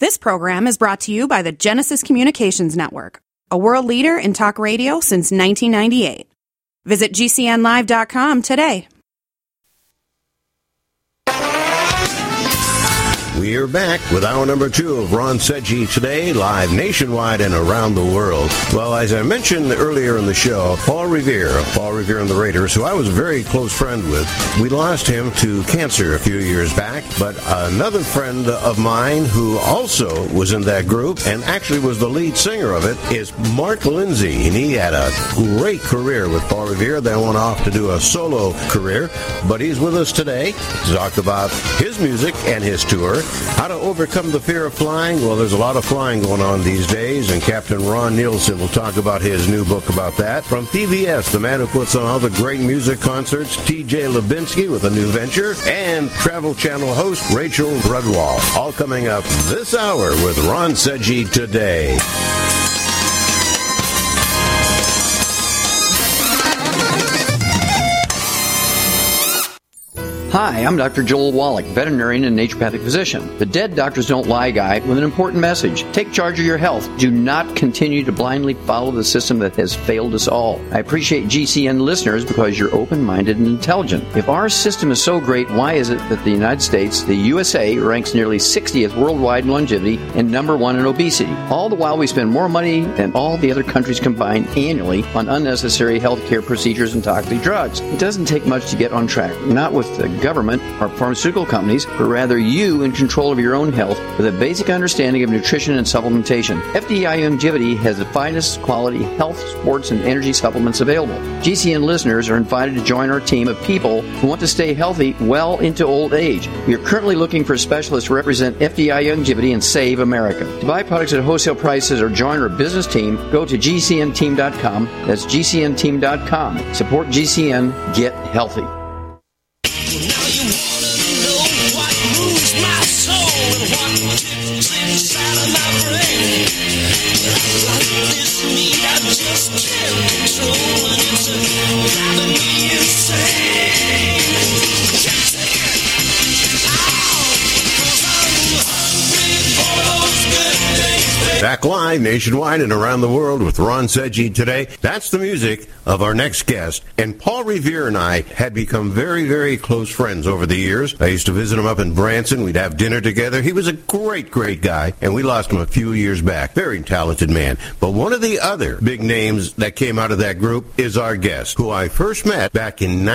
This program is brought to you by the Genesis Communications Network, a world leader in talk radio since 1998. Visit GCNlive.com today. We are back with hour number 2 of Ron Seggi Today, live nationwide and around the world. Well, as I mentioned earlier in the show, Paul Revere and the Raiders, who I was a very close friend with, we lost him to cancer a few years back. But another friend of mine who also was in that group and actually was the lead singer of it is Mark Lindsay. And he had a great career with Paul Revere, then went off to do a solo career. But he's with us today to talk about his music and his tour. How to overcome the fear of flying? Well, there's a lot of flying going on these days, and Captain Ron Nielsen will talk about his new book about that. From PBS, the man who puts on all the great music concerts, TJ Lubinsky with a new venture, and Travel Channel host Rachel Brudwall. All coming up this hour with Ron Seggi Today. Hi, I'm Dr. Joel Wallach, veterinarian and naturopathic physician. The Dead Doctors Don't Lie guy with an important message. Take charge of your health. Do not continue to blindly follow the system that has failed us all. I appreciate GCN listeners because you're open-minded and intelligent. If our system is so great, why is it that the United States, the USA, ranks nearly 60th worldwide in longevity and number 1 in obesity? All the while we spend more money than all the other countries combined annually on unnecessary healthcare procedures and toxic drugs. It doesn't take much to get on track. Not with the government or pharmaceutical companies, but rather you in control of your own health with a basic understanding of nutrition and supplementation. FDI Longevity has the finest quality health, sports, and energy supplements available. GCN listeners are invited to join our team of people who want to stay healthy well into old age. We are currently looking for specialists to represent FDI Longevity and save America. To buy products at wholesale prices or join our business team, go to GCNteam.com. That's GCNteam.com. Support GCN. Get healthy. Back live nationwide and around the world with Ron Seggi Today. That's the music of our next guest. And Paul Revere and I had become very, very close friends over the years. I used to visit him up in Branson. We'd have dinner together. He was a great, great guy, and we lost him a few years back. Very talented man. But one of the other big names that came out of that group is our guest, who I first met back in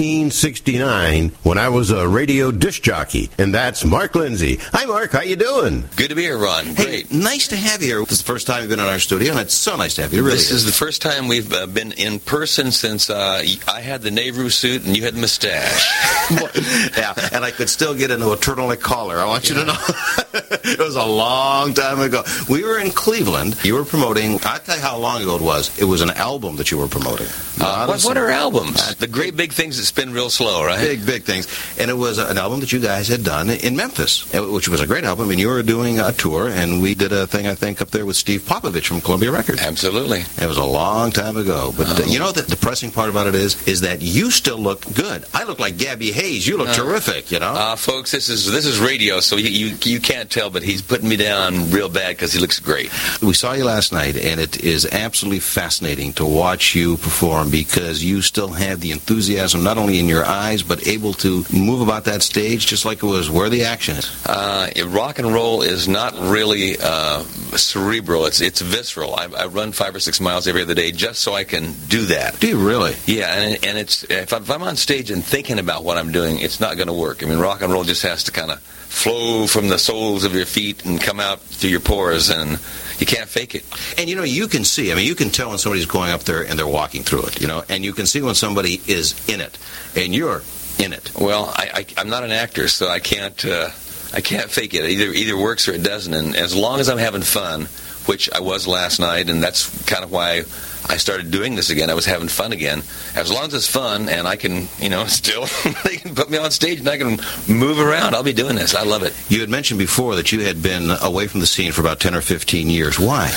1969 when I was a radio disc jockey, and that's Mark Lindsay. Hi, Mark. How you doing? Good to be here, Ron. Great. Hey, nice to have you here. This is the first time you've been in our studio, and it's so nice to have you. Really, this is the first time we've been in person since I had the Nehru suit and you had the mustache. Yeah, and I could still get into a turtleneck collar. I want you to know. It was a long time ago. We were in Cleveland. You were promoting, I'll tell you how long ago it was. It was an album that you were promoting. What are albums? The great big things that spin real slow, right? Big things. And it was an album that you guys had done in Memphis, which was a great album. And you were doing a tour, and we did a thing, I think, up there with Steve Popovich from Columbia Records. Absolutely. It was a long time ago. But you know, the depressing part about it is that you still look good. I look like Gabby Hayes. You look terrific, you know? Folks, this is radio, so you can't tell, but he's putting me down real bad because he looks great. We saw you last night, and it is absolutely fascinating to watch you perform because you still have the enthusiasm not only in your eyes, but able to move about that stage just like it was where the action is. Rock and roll is not really cerebral. It's visceral. I run 5 or 6 miles every other day just so I can do that. Do you really? Yeah, and it's if I'm on stage and thinking about what I'm doing, it's not going to work. I mean, rock and roll just has to kind of flow from the soles of your feet and come out through your pores, and you can't fake it. And, you know, you can see, I mean, you can tell when somebody's going up there and they're walking through it, you know, and you can see when somebody is in it, and you're in it. Well, I'm not an actor, so I can't fake it. It either works or it doesn't, and as long as I'm having fun, which I was last night, and that's kind of why I started doing this again. I was having fun again. As long as it's fun and I can, still, they can put me on stage and I can move around, I'll be doing this. I love it. You had mentioned before that you had been away from the scene for about 10 or 15 years. Why?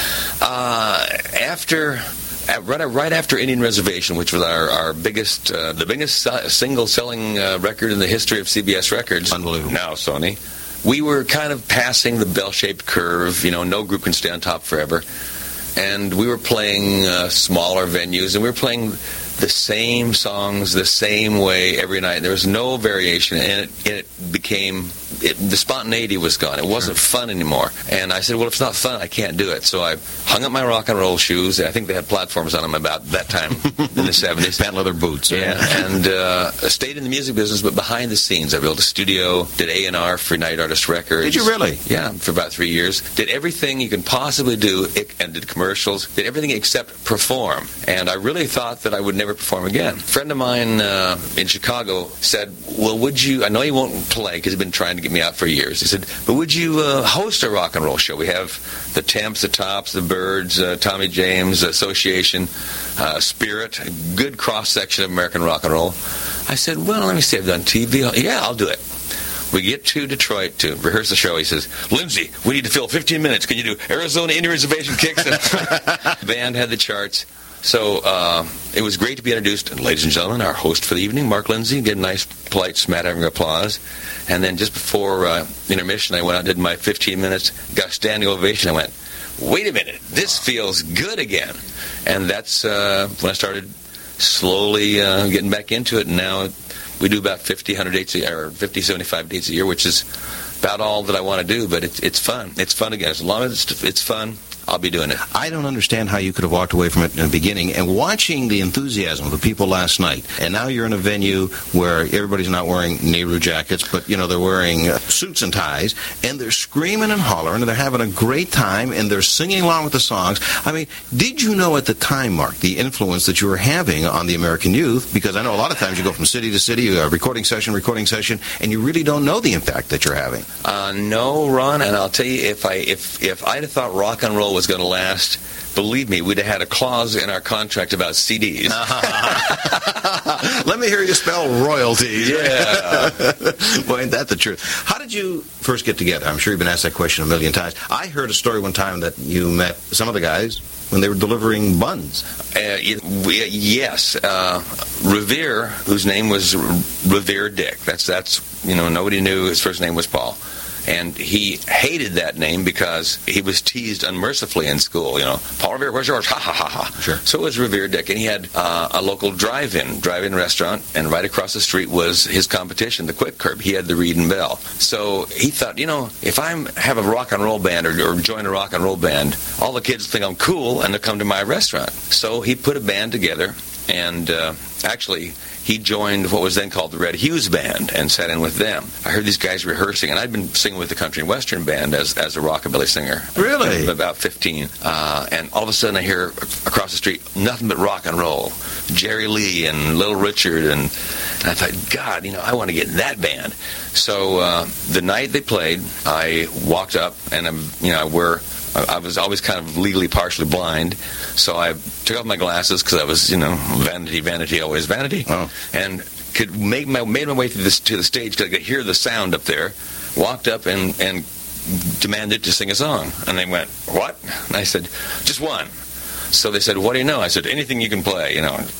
Right after Indian Reservation, which was our biggest, the biggest single-selling record in the history of CBS Records. Unbelievable. Now Sony. we were kind of passing the bell-shaped curve. No group can stay on top forever. And we were playing smaller venues, and we were playing the same songs the same way every night. There was no variation, and it became... the spontaneity was gone. It wasn't fun anymore. And I said, well, if it's not fun, I can't do it. So I hung up my rock and roll shoes. I think they had platforms on them about that time in the 70s. Patent leather boots. Yeah, and stayed in the music business, but behind the scenes. I built a studio, did A&R for United Artists Records. Did you really? Yeah, for about 3 years. Did everything you can possibly do, and did commercials. Did everything except perform. And I really thought that I would never perform again. A friend of mine in Chicago said, well, would you... I know you won't play because he's been trying to get me out for years. He said, but would you host a rock and roll show? We have the Temps, the Tops, the Byrds, Tommy James, Association, Spirit, a good cross-section of American rock and roll. I said, well, let me see, I've done TV. Yeah, I'll do it. We get to Detroit to rehearse the show. He says, Lindsay, we need to fill 15 minutes. Can you do Arizona Indian Reservation Kicks? The band had the charts. So it was great to be introduced. And ladies and gentlemen, our host for the evening, Mark Lindsay, did a nice, polite, smattering applause. And then just before intermission, I went out and did my 15 minutes, got a standing ovation. I went, wait a minute, this feels good again. And that's when I started slowly getting back into it. And now we do about 50, 100 dates a year, or 50, 75 dates a year, which is about all that I want to do. But it's fun. It's fun again. As long as it's fun, I'll be doing it. I don't understand how you could have walked away from it in the beginning. And watching the enthusiasm of the people last night, and now you're in a venue where everybody's not wearing Nehru jackets, but, they're wearing suits and ties, and they're screaming and hollering, and they're having a great time, and they're singing along with the songs. I mean, did you know at the time, Mark, the influence that you were having on the American youth? Because I know a lot of times you go from city to city, recording session, and you really don't know the impact that you're having. No, Ron, and I'll tell you, if I'd have thought rock and roll was going to last, believe me, we'd have had a clause in our contract about CDs. Let me hear you spell royalties. Yeah. Well, ain't that the truth? How did you first get together? I'm sure you've been asked that question a million times. I heard a story one time that you met some of the guys when they were delivering buns. Yes. Revere, whose name was Revere Dick. That's nobody knew his first name was Paul. And he hated that name because he was teased unmercifully in school. Paul Revere, where's yours? Ha, ha, ha, ha. Sure. So it was Revere Dick. And he had a local drive-in restaurant, and right across the street was his competition, the Quick Curb. He had the Reed and Bell. So he thought, if I have a rock and roll band or join a rock and roll band, all the kids think I'm cool, and they'll come to my restaurant. So he put a band together, and actually... he joined what was then called the Red Hughes Band and sat in with them. I heard these guys rehearsing, and I'd been singing with the Country and Western Band as a rockabilly singer. Really? About 15. And all of a sudden I hear across the street, nothing but rock and roll. Jerry Lee and Little Richard, and I thought, God, I want to get in that band. So the night they played, I walked up, and I was always kind of legally partially blind, so I took off my glasses because I was, vanity, always vanity, and could made my way to the stage because I could hear the sound up there. Walked up and demanded to sing a song, and they went, "What?" And I said, "Just one." So they said, "What do you know?" I said, "Anything you can play,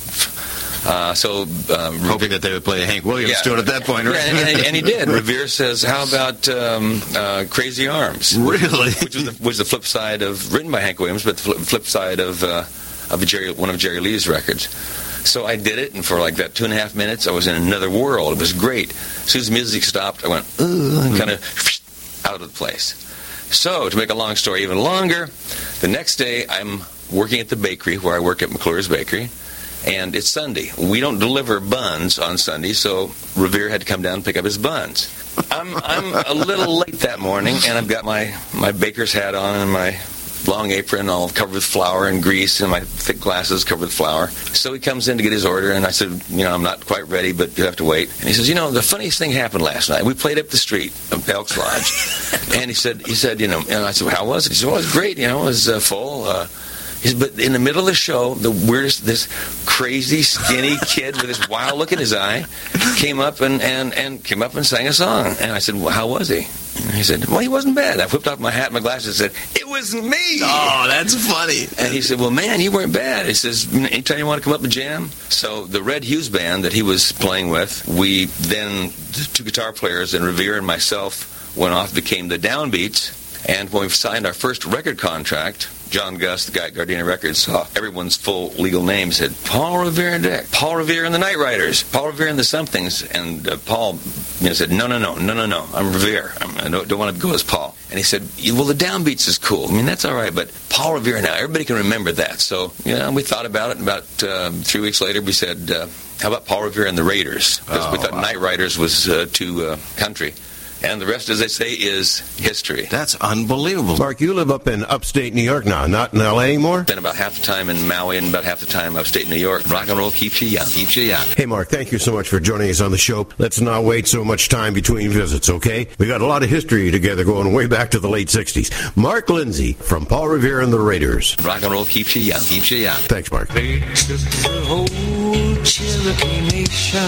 hoping that they would play a Hank Williams tune at that point, right? Yeah, and he did. Revere says, "How about Crazy Arms?" Really? Which was the flip side of, written by Hank Williams, but the flip side of one of Jerry Lee's records. So I did it, and for like that 2.5 minutes, I was in another world. It was great. As soon as the music stopped, I went, and kind of out of the place. So, to make a long story even longer, the next day I'm working at the bakery where I work at McClure's Bakery. And it's Sunday. We don't deliver buns on Sunday, so Revere had to come down and pick up his buns. I'm a little late that morning, and I've got my baker's hat on and my long apron all covered with flour and grease, and my thick glasses covered with flour. So he comes in to get his order, and I said, I'm not quite ready, but you have to wait. And he says, the funniest thing happened last night. We played up the street of Elks Lodge, and he said, and I said, well, how was it? He said, well, it was great. It was full. But in the middle of the show, the weirdest, this crazy, skinny kid with this wild look in his eye came up and sang a song. And I said, well, how was he? And he said, well, he wasn't bad. I whipped off my hat and my glasses and said, it was me. Oh, that's funny. And he said, well, man, you weren't bad. He says, anytime you want to come up and jam. So the Red Hughes Band that he was playing with, we then, the two guitar players and Revere and myself, went off, became the Downbeats. And when we signed our first record contract, John Gus, the guy at Gardena Records, saw everyone's full legal name, said, Paul Revere and Dick, Paul Revere and the Night Riders, Paul Revere and the Somethings. And Paul said, no, I'm Revere. I don't want to go as Paul. And he said, well, the Downbeats is cool. I mean, that's all right, but Paul Revere now, everybody can remember that. So, we thought about it, and about 3 weeks later, we said, how about Paul Revere and the Raiders? Because we thought Night Riders was too country. And the rest, as they say, is history. That's unbelievable. Mark, you live up in upstate New York now, not in L.A. anymore? Spent about half the time in Maui and about half the time upstate New York. Rock and roll keeps you young. Keeps you young. Hey, Mark, thank you so much for joining us on the show. Let's not wait so much time between visits, okay? We got a lot of history together going way back to the late 60s. Mark Lindsay from Paul Revere and the Raiders. Rock and roll keeps you young. Keeps you young. Thanks, Mark. They took the whole Cherokee Nation,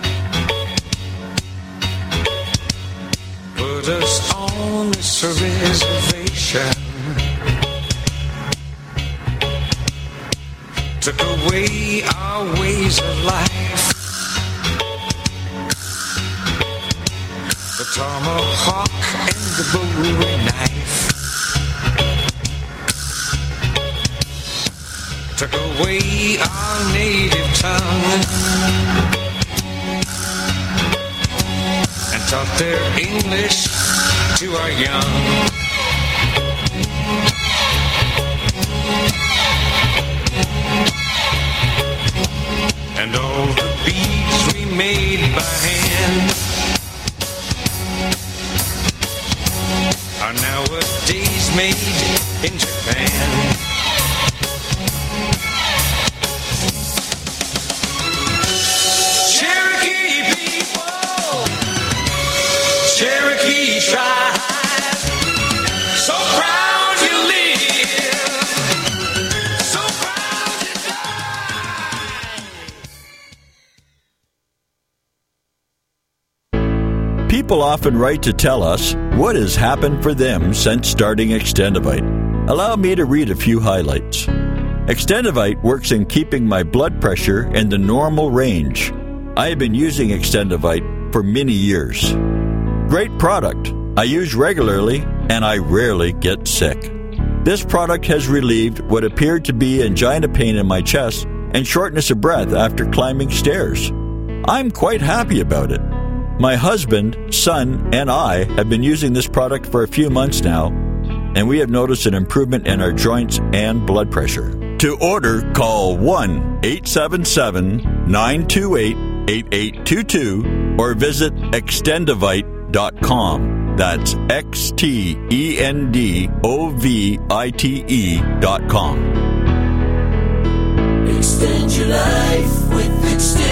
put us on this reservation, took away our ways of life, the tomahawk and the bowie knife, took away our native tongue, taught their English to our young. And all the beads we made by hand are nowadays made in Japan. Cherokee tribe, so proud you live, so proud you die. People often write to tell us what has happened for them since starting Extendivite. Allow me to read a few highlights. Extendivite works in keeping my blood pressure in the normal range. I have been using Extendivite for many years. Great product. I use regularly, and I rarely get sick. This product has relieved what appeared to be angina pain in my chest and shortness of breath after climbing stairs. I'm quite happy about it. My husband, son, and I have been using this product for a few months now, and we have noticed an improvement in our joints and blood pressure. To order, call 1-877-928-8822 or visit Extendivite.com. That's Extendovite.com. Extend your life with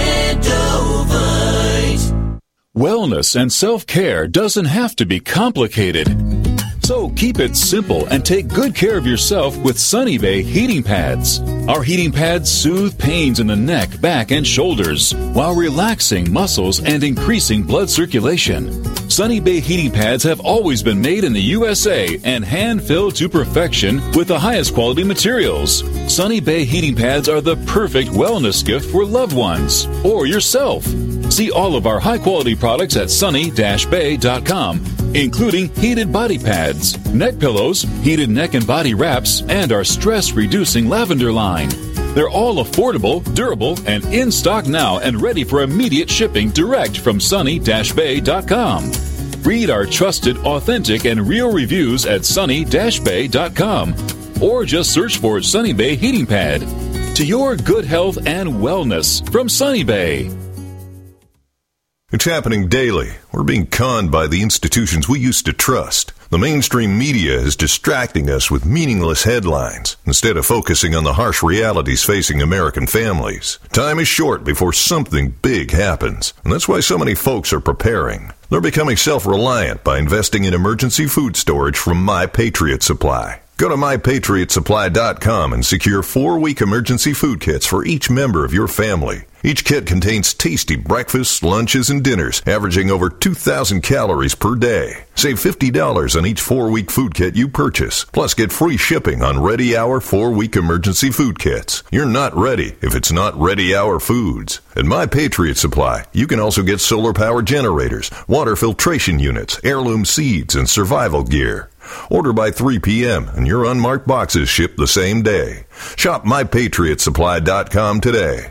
Extendovite. Wellness and self-care doesn't have to be complicated. So keep it simple and take good care of yourself with Sunny Bay heating pads. Our heating pads soothe pains in the neck, back, and shoulders while relaxing muscles and increasing blood circulation. Sunny Bay heating pads have always been made in the USA and hand-filled to perfection with the highest quality materials. Sunny Bay heating pads are the perfect wellness gift for loved ones or yourself. See all of our high-quality products at sunny-bay.com, including heated body pads, neck pillows, heated neck and body wraps, and our stress-reducing lavender line. They're all affordable, durable, and in stock now and ready for immediate shipping direct from sunny-bay.com. Read our trusted, authentic, and real reviews at sunny-bay.com or just search for Sunny Bay Heating Pad. To your good health and wellness from Sunny Bay. It's happening daily. We're being conned by the institutions we used to trust. The mainstream media is distracting us with meaningless headlines instead of focusing on the harsh realities facing American families. Time is short before something big happens, and that's why so many folks are preparing. They're becoming self-reliant by investing in emergency food storage from My Patriot Supply. Go to MyPatriotSupply.com and secure 4-week emergency food kits for each member of your family. Each kit contains tasty breakfasts, lunches, and dinners, averaging over 2,000 calories per day. Save $50 on each 4-week food kit you purchase. Plus, get free shipping on Ready Hour 4-week emergency food kits. You're not ready if it's not Ready Hour Foods. At My Patriot Supply, you can also get solar power generators, water filtration units, heirloom seeds, and survival gear. Order by 3 p.m. and your unmarked boxes ship the same day. Shop MyPatriotSupply.com today.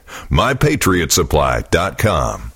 MyPatriotSupply.com.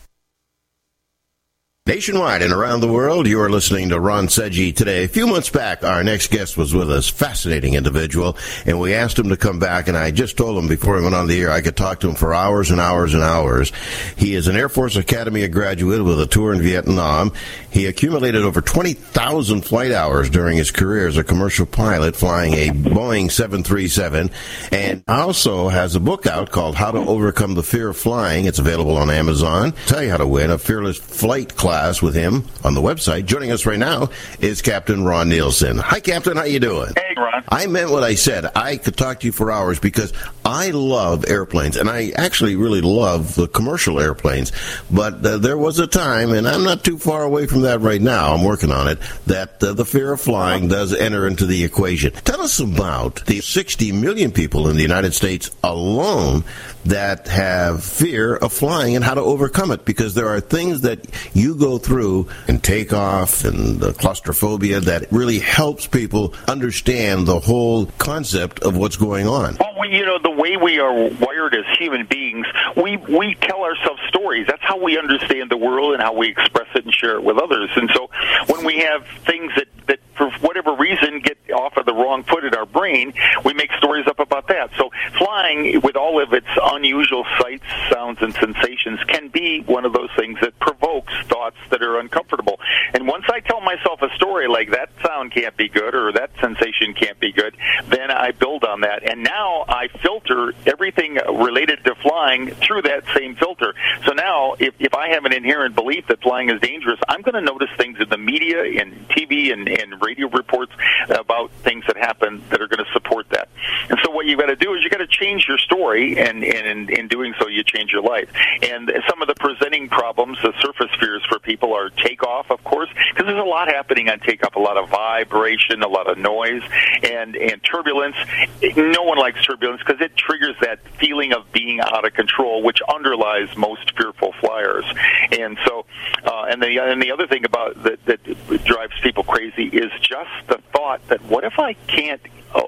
Nationwide and around the world, you are listening to Ron Seggi today. A few months back, our next guest was with us, fascinating individual, and we asked him to come back, and I just told him before he went on the air I could talk to him for hours and hours and hours. He is an Air Force Academy graduate with a tour in Vietnam. He accumulated over 20,000 flight hours during his career as a commercial pilot flying a Boeing 737, and also has a book out called How to Overcome the Fear of Flying. It's available on Amazon. Tell you how to win a fearless flight class with him on the website. Joining us right now is Captain Ron Nielsen. Hi, Captain. How you doing? Hey, Ron. I meant what I said. I could talk to you for hours because I love airplanes, and I actually really love the commercial airplanes. But there was a time, and I'm not too far away from that right now, I'm working on it, that the fear of flying does enter into the equation. Tell us about the 60 million people in the United States alone that have fear of flying and how to overcome it, because there are things that you go through in takeoff and the claustrophobia that really helps people understand the whole concept of what's going on. Well, the way we are wired as human beings, we tell ourselves stories. That's how we understand the world and how we express it and share it with others. And so when we have things that for whatever reason get off of the wrong foot in our brain, we make stories up about that. So flying, with all of its unusual sights, sounds, and sensations, can be one of those things that provokes thoughts that are uncomfortable. And once I tell myself a story like that sound can't be good or that sensation can't be good, then I build on that. And now I filter everything related to flying through that same filter. So now if I have an inherent belief that flying is dangerous, I'm going to notice things in the media and TV and radio reports about things that happen that are going to support that. And so what you've got to do is you've got to change your story, and in doing so, you change your life. And some of the presenting problems, the surface fears for people, are takeoff, of course, because there's a lot happening on takeoff, a lot of vibration, a lot of noise, and turbulence. No one likes turbulence because it triggers that feeling of being out of control, which underlies most fearful flyers. And so, and the other thing about that drives people crazy is just the thought that what if I can't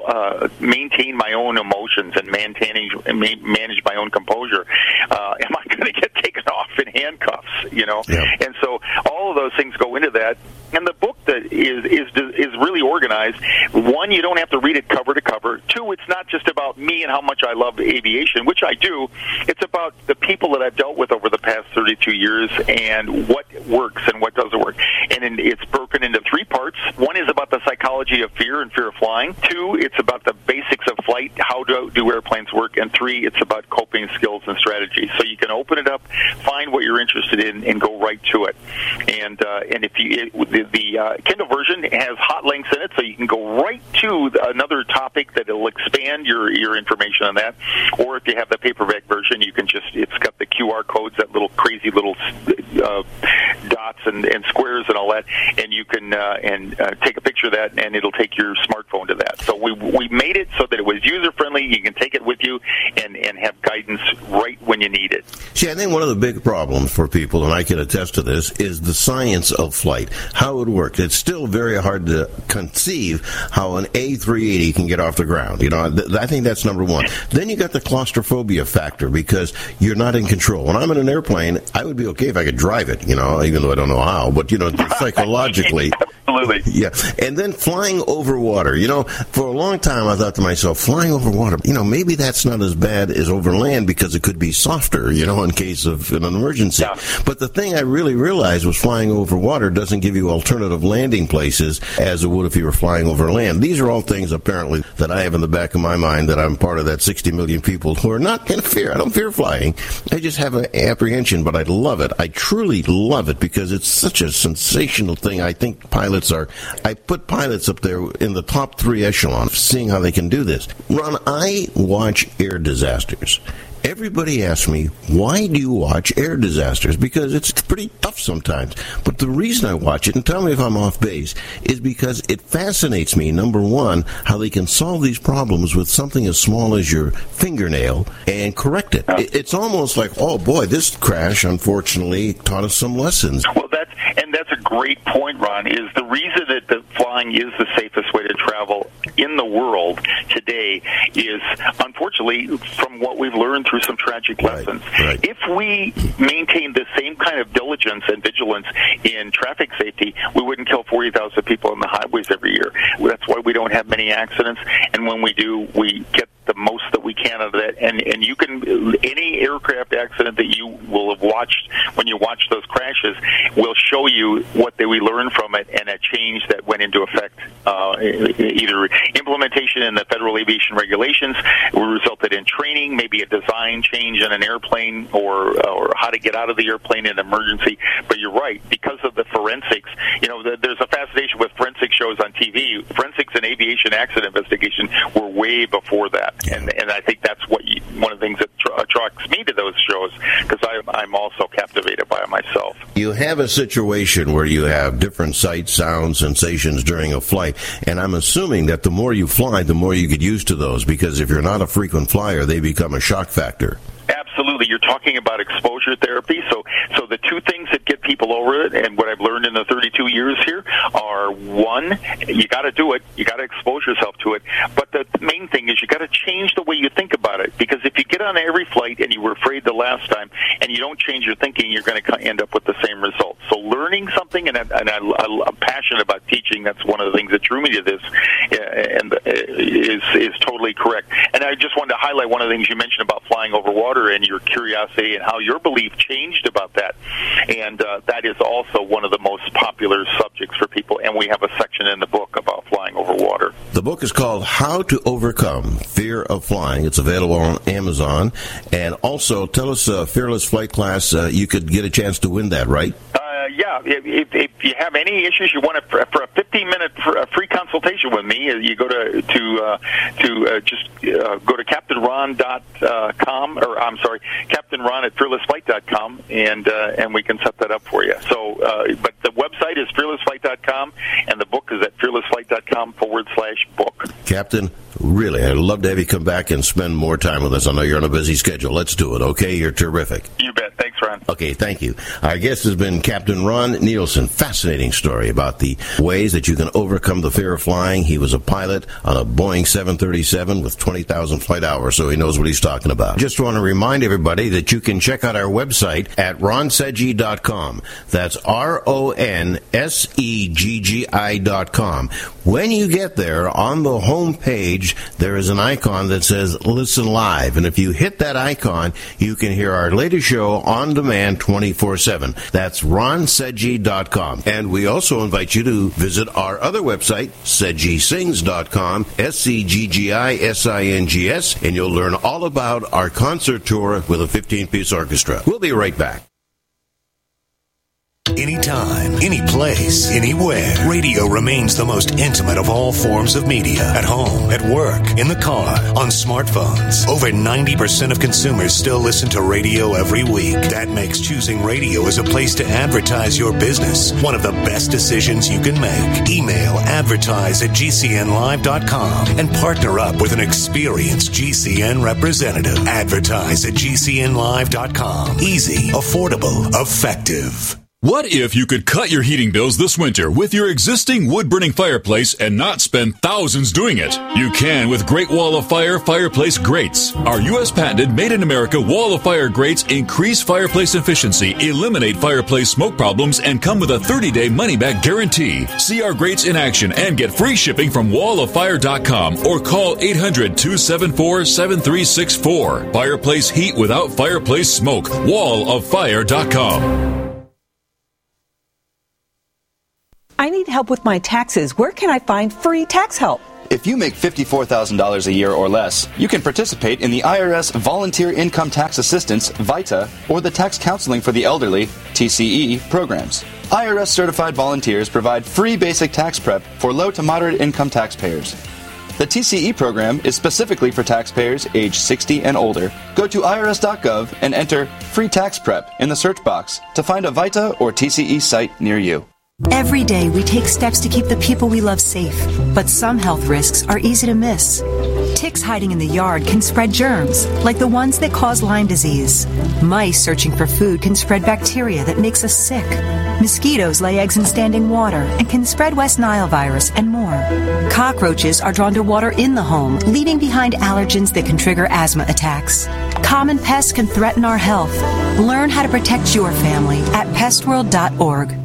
maintain my own emotions and manage my own composure? Am I going to get taken off in handcuffs? Yeah. And so all of those things go into that. And the book that is really organized. One, you don't have to read it cover to cover. Two, it's not just about me and how much I love aviation, which I do. It's about the people that I've dealt with over the past 32 years and what works and what doesn't work. And it's broken into 3 parts. One is about the psychology of fear and fear of flying. 2, it's about the basics of flight, how do airplanes work. And 3, it's about coping skills and strategies. So you can open it up, find what you're interested in, and go right to it. And if the Kindle version has hot links in it, so you can go right to another topic that will expand your information on that. Or if you have the paperback version, you can it's got the QR codes, that little crazy little dots and squares and all that, and you can take a picture of that, and it'll take your smartphone to that. So we made it so that it was user friendly. You can take it with you and have guidance right when you need it. See, I think one of the big problems for people, and I can attest to this, is the science of flight, how it works. It's still very hard to conceive how an A380 can get off the ground. I think that's number one. Then you got the claustrophobia factor, because you're not in control. When I'm in an airplane, I would be okay if I could drive it, even though I don't know how, but, psychologically. Absolutely. Yeah. And then flying over water. For a long time I thought to myself, flying over water, maybe that's not as bad as over land because it could be softer, in case of an emergency. Yeah. But the thing I really realized was flying over water doesn't give you alternative landing places as it would if you were flying over land. These are all things, apparently, that I have in the back of my mind, that I'm part of that 60 million people who are not in fear. I don't fear flying. I just have an apprehension, but I love it. I truly love it because it's such a sensational thing. I think I put pilots up there in the top 3 echelon, seeing how they can do this. Ron, I watch air disasters. Everybody asks me, why do you watch air disasters? Because it's pretty tough sometimes. But the reason I watch it, and tell me if I'm off base, is because it fascinates me, number one, how they can solve these problems with something as small as your fingernail and correct it. It's almost like, oh boy, this crash unfortunately taught us some lessons. Well, that's a great point, Ron, is the reason that the flying is the safest way to travel in the world today is, unfortunately, from what we've learned through some tragic lessons. Right. If we maintain the same kind of diligence and vigilance in traffic safety, we wouldn't kill 40,000 people on the highways every year. That's why we don't have many accidents, and when we do, we get the most that we can out of that. And you can, any aircraft accident that you will have watched when you watch those crashes will show you what we learned from it and a change that went into effect, either implementation in the federal aviation regulations resulted in training, maybe a design change in an airplane or how to get out of the airplane in an emergency. But you're right, because of the forensics, there's a fascination with forensic shows on TV. Forensics and aviation accident investigation were way before that. And I think that's one of the things that attracts me to those shows, because I'm also captivated by it myself. You have a situation where you have different sights, sounds, sensations during a flight, and I'm assuming that the more you fly, the more you get used to those, because if you're not a frequent flyer, they become a shock factor. Absolutely. You're talking about exposure therapy. So the two things that get people over it, and what I've learned in the 32 years here, are one, you got to do it. You got to expose yourself to it. But the main thing is you got to change the way you think about it. Because if you get on every flight and you were afraid the last time, and you don't change your thinking, you're going to end up with the same result. So learning something, and I'm passionate about teaching. That's one of the things that drew me to this, and is totally correct. And I just wanted to highlight one of the things you mentioned about flying over water and your curiosity and how your belief changed about that. And that is also one of the most popular subjects for people, and we have a section in the book about flying over water. The book is called How to Overcome Fear of Flying. It's available on Amazon. And also, tell us, Fearless Flight Class, you could get a chance to win that, right? Yeah, if you have any issues, you want for a 15-minute free consultation with me, you go to CaptainRon.com, or I'm sorry, CaptainRon at fearlessflight.com, and we can set that up for you. So, but the website is fearlessflight.com, and the book is at fearlessflight.com/book. Captain, really, I'd love to have you come back and spend more time with us. I know you're on a busy schedule. Let's do it, okay? You're terrific. You bet. Thanks, Ron. Okay, thank you. Our guest has been Captain Ron Nielsen. Fascinating story about the ways that you can overcome the fear of flying. He was a pilot on a Boeing 737 with 20,000 flight hours, so he knows what he's talking about. Just want to remind everybody that you can check out our website at ronseggi.com. That's RONSEGGI.com. When you get there, on the home page, there is an icon that says Listen Live. And if you hit that icon, you can hear our latest show on demand 24/7. That's ronseggi.com. And we also invite you to visit our other website, seggisings.com, SEGGISINGS, and you'll learn all about our concert tour with a 15-piece orchestra. We'll be right back. Anytime, any place, anywhere, radio remains the most intimate of all forms of media. At home, at work, in the car, on smartphones. Over 90% of consumers still listen to radio every week. That makes choosing radio as a place to advertise your business one of the best decisions you can make. Email advertise@gcnlive.com and partner up with an experienced GCN representative. Advertise at gcnlive.com. Easy, affordable, effective. What if you could cut your heating bills this winter with your existing wood-burning fireplace and not spend thousands doing it? You can with Great Wall of Fire fireplace grates. Our U.S. patented made-in-America Wall of Fire grates increase fireplace efficiency, eliminate fireplace smoke problems, and come with a 30-day money-back guarantee. See our grates in action and get free shipping from walloffire.com or call 800-274-7364. Fireplace heat without fireplace smoke. walloffire.com. I need help with my taxes. Where can I find free tax help? If you make $54,000 a year or less, you can participate in the IRS Volunteer Income Tax Assistance, VITA, or the Tax Counseling for the Elderly, TCE, programs. IRS certified volunteers provide free basic tax prep for low to moderate income taxpayers. The TCE program is specifically for taxpayers age 60 and older. Go to irs.gov and enter Free Tax Prep in the search box to find a VITA or TCE site near you. Every day we take steps to keep the people we love safe, but some health risks are easy to miss. Ticks hiding in the yard can spread germs, like the ones that cause Lyme disease. Mice searching for food can spread bacteria that makes us sick. Mosquitoes lay eggs in standing water and can spread West Nile virus and more. Cockroaches are drawn to water in the home, leaving behind allergens that can trigger asthma attacks. Common pests can threaten our health. Learn how to protect your family at pestworld.org.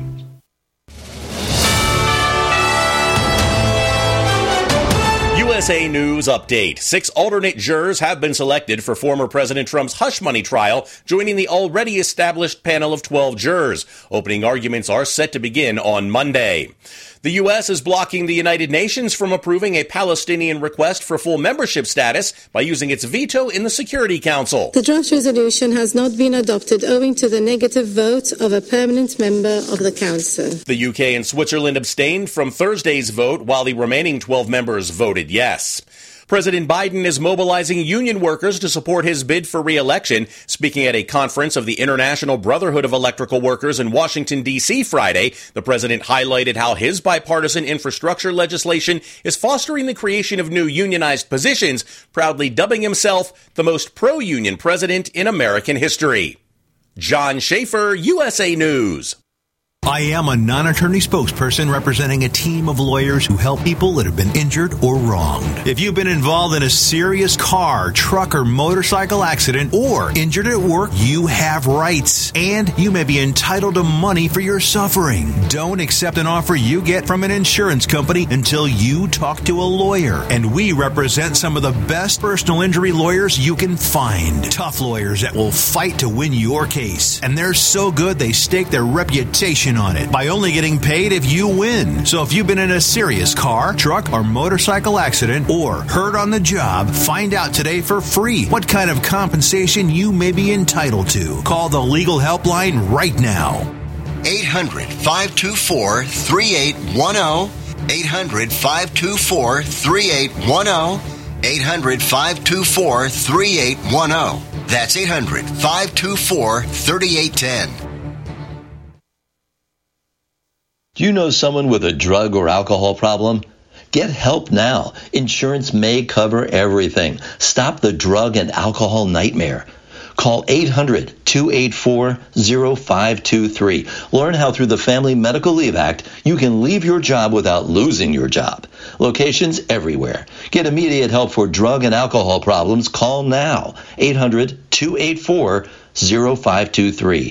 USA News Update. 6 alternate jurors have been selected for former President Trump's hush money trial, joining the already established panel of 12 jurors. Opening arguments are set to begin on Monday. The U.S. is blocking the United Nations from approving a Palestinian request for full membership status by using its veto in the Security Council. The draft resolution has not been adopted owing to the negative vote of a permanent member of the Council. The UK and Switzerland abstained from Thursday's vote, while the remaining 12 members voted yes. President Biden is mobilizing union workers to support his bid for re-election. Speaking at a conference of the International Brotherhood of Electrical Workers in Washington, D.C. Friday, the president highlighted how his bipartisan infrastructure legislation is fostering the creation of new unionized positions, proudly dubbing himself the most pro-union president in American history. John Schaefer, USA News. I am a non-attorney spokesperson representing a team of lawyers who help people that have been injured or wronged. If you've been involved in a serious car, truck, or motorcycle accident or injured at work, you have rights, and you may be entitled to money for your suffering. Don't accept an offer you get from an insurance company until you talk to a lawyer. And we represent some of the best personal injury lawyers you can find. Tough lawyers that will fight to win your case. And they're so good they stake their reputation on it by only getting paid if you win. So if you've been in a serious car, truck, or motorcycle accident or hurt on the job, find out today for free what kind of compensation you may be entitled to. Call the legal helpline right now. 800-524-3810. 800-524-3810. 800-524-3810. That's 800-524-3810. Do you know someone with a drug or alcohol problem? Get help now. Insurance may cover everything. Stop the drug and alcohol nightmare. Call 800-284-0523. Learn how through the Family Medical Leave Act you can leave your job without losing your job. Locations everywhere. Get immediate help for drug and alcohol problems. Call now. 800-284-0523.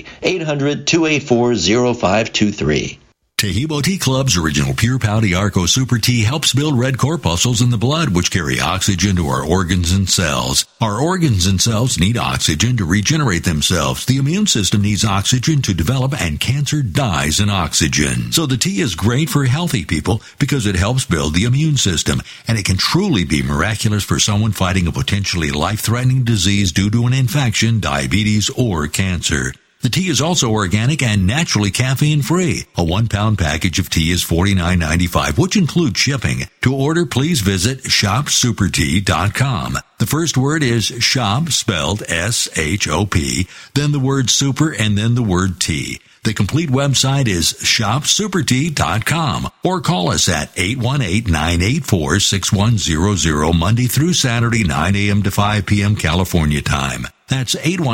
800-284-0523. Tahibo Tea Club's original Pure Pouty Arco Super Tea helps build red corpuscles in the blood, which carry oxygen to our organs and cells. Our organs and cells need oxygen to regenerate themselves. The immune system needs oxygen to develop, and cancer dies in oxygen. So the tea is great for healthy people because it helps build the immune system, and it can truly be miraculous for someone fighting a potentially life-threatening disease due to an infection, diabetes, or cancer. The tea is also organic and naturally caffeine-free. A 1-pound package of tea is $49.95, which includes shipping. To order, please visit shopsupertea.com. The first word is shop, spelled S-H-O-P, then the word super, and then the word tea. The complete website is shopsupertea.com, or call us at 818-984-6100 Monday through Saturday, 9 a.m. to 5 p.m. California time. That's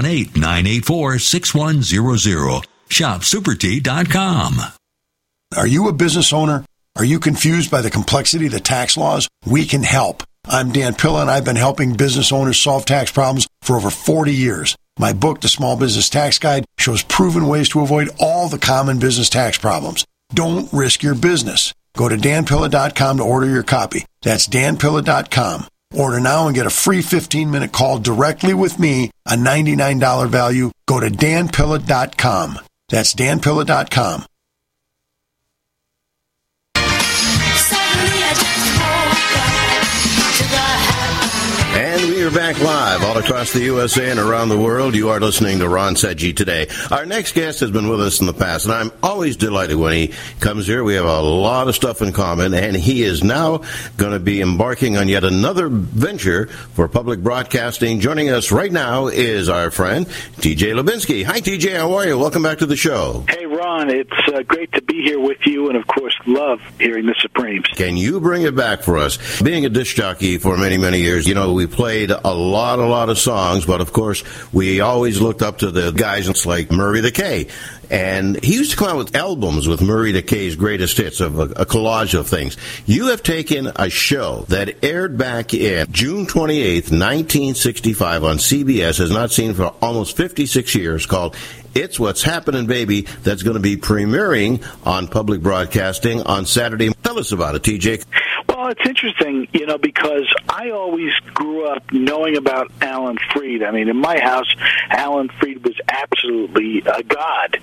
818-984-6100. shopsupertea.com. Are you a business owner? Are you confused by the complexity of the tax laws? We can help. I'm Dan Pilla, and I've been helping business owners solve tax problems for over 40 years. My book, The Small Business Tax Guide, shows proven ways to avoid all the common business tax problems. Don't risk your business. Go to danpilla.com to order your copy. That's danpilla.com. Order now and get a free 15-minute call directly with me, a $99 value. Go to danpilla.com. That's danpilla.com. Suddenly I just woke up to the And we are back live all across the USA and around the world. You are listening to Ron Sedgy today. Our next guest has been with us in the past, and I'm always delighted when he comes here. We have a lot of stuff in common, and he is now going to be embarking on yet another venture for public broadcasting. Joining us right now is our friend, TJ Lubinsky. Hi, TJ. How are you? Welcome back to the show. Hey, Ron. It's great to be here with you, and, of course, love hearing the Supremes. Can you bring it back for us? Being a disc jockey for many, many years, you know, we played a lot of songs, but, of course, we always looked up to the guys like Murray the K. And he used to come out with albums with Murray the K's greatest hits, of a collage of things. You have taken a show that aired back in June 28th, 1965 on CBS, has not seen for almost 56 years, called It's What's Happening, Baby, that's going to be premiering on public broadcasting on Saturday. Tell us about it, TJ. Well, it's interesting, you know, because I always grew up knowing about Alan Freed. I mean, in my house, Alan Freed was absolutely a god.